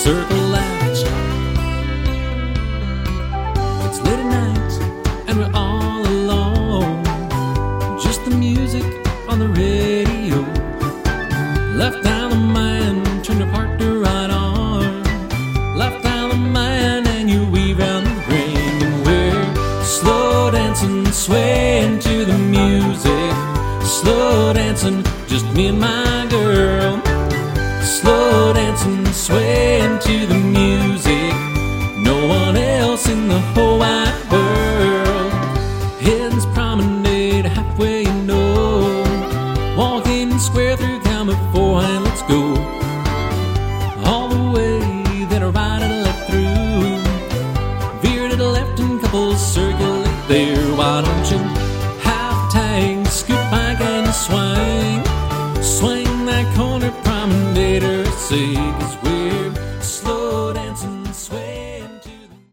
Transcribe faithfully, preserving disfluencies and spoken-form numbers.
circle out. It's late at night and we're all alone. Just the music on the radio. Left out of mind, turn your partner right on. Left out of mind and you weave round the ring. And we're slow dancing, swaying to the music. Slow dancing, just me and my girl. Slow dancing, swaying to the music. No one else in the whole wide world. Heads promenade halfway, you know. Walking square through town before and let's go. All the way that I right and left through. Veer to the left and couples circulate there. Why don't you half tag, scoop back and swing. Swing that corner promenader, say, 'cause we